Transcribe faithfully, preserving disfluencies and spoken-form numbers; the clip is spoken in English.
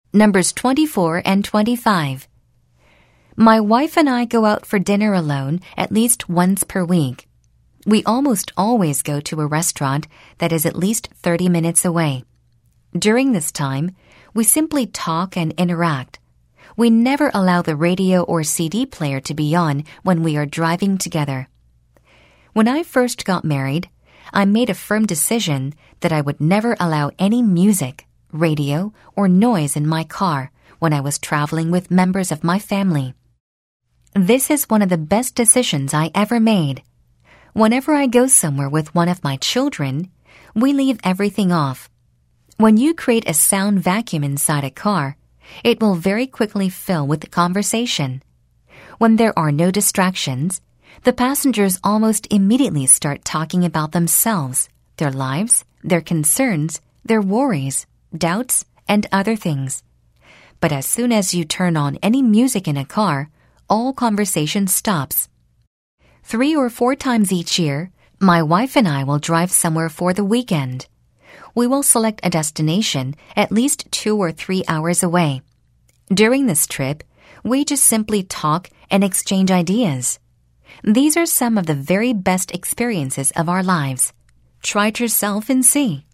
Numbers twenty-four and twenty-five. My wife and I go out for dinner alone at least once per week. We almost always go to a restaurant that is at least thirty minutes away. During this time, we simply talk and interact. We never allow the radio or C D player to be on when we are driving together. When I first got married, I made a firm decision that I would never allow any music, radio, or noise in my car when I was traveling with members of my family. This is one of the best decisions I ever made. Whenever I go somewhere with one of my children, we leave everything off. When you create a sound vacuum inside a car, it will very quickly fill with conversation. When there are no distractions, the passengers almost immediately start talking about themselves, their lives, their concerns, their worries, doubts, and other things. But as soon as you turn on any music in a car, all conversation stops. Three or four times each year, my wife and I will drive somewhere for the weekend. We will select a destination at least two or three hours away. During this trip, we just simply talk and exchange ideas. These are some of the very best experiences of our lives. Try it yourself and see.